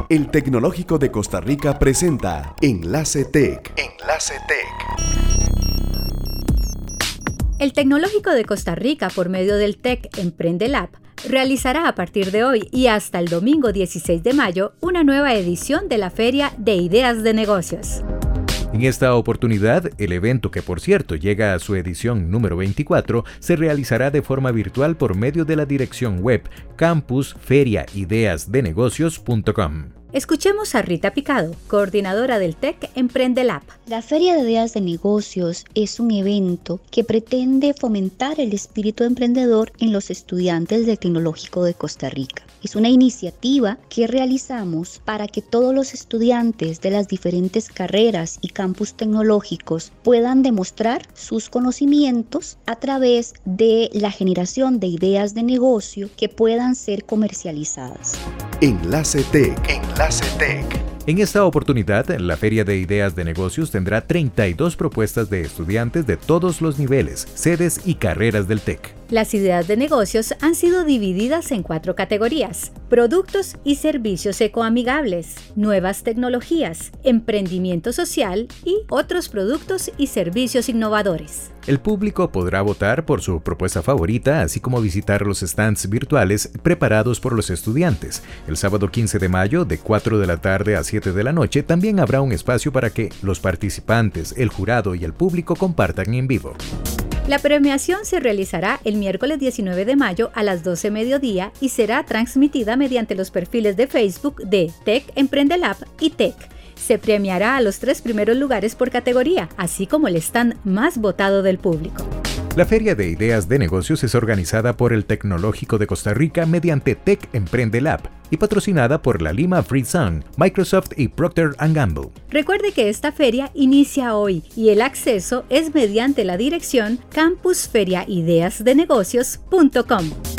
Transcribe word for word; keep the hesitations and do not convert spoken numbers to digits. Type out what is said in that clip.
El Tecnológico de Costa Rica presenta Enlace Tech. Enlace Tech. El Tecnológico de Costa Rica, por medio del Tech Emprende Lab, realizará a partir de hoy y hasta el domingo dieciséis de mayo una nueva edición de la Feria de Ideas de Negocios. En esta oportunidad, el evento, que por cierto llega a su edición número veinticuatro, se realizará de forma virtual por medio de la dirección web campus feria ideas de negocios punto com. Escuchemos a Rita Picado, coordinadora del Tech Emprende Lab. La Feria de Ideas de Negocios es un evento que pretende fomentar el espíritu emprendedor en los estudiantes del Tecnológico de Costa Rica. Es una iniciativa que realizamos para que todos los estudiantes de las diferentes carreras y campus tecnológicos puedan demostrar sus conocimientos a través de la generación de ideas de negocio que puedan ser comercializadas. Enlace Tech. Enlace Tech. En esta oportunidad, la Feria de Ideas de Negocios tendrá treinta y dos propuestas de estudiantes de todos los niveles, sedes y carreras del T E C. Las ideas de negocios han sido divididas en cuatro categorías: productos y servicios ecoamigables, nuevas tecnologías, emprendimiento social y otros productos y servicios innovadores. El público podrá votar por su propuesta favorita, así como visitar los stands virtuales preparados por los estudiantes. El sábado quince de mayo, de cuatro de la tarde a siete de la noche, también habrá un espacio para que los participantes, el jurado y el público compartan en vivo. La premiación se realizará el miércoles diecinueve de mayo a las doce mediodía y será transmitida mediante los perfiles de Facebook de Tech Emprende Lab y Tech. Se premiará a los tres primeros lugares por categoría, así como el stand más votado del público. La Feria de Ideas de Negocios es organizada por el Tecnológico de Costa Rica mediante Tech Emprende Lab y patrocinada por la Lima Free Zone, Microsoft y Procter and Gamble. Recuerde que esta feria inicia hoy y el acceso es mediante la dirección campus feria ideas de negocios punto com.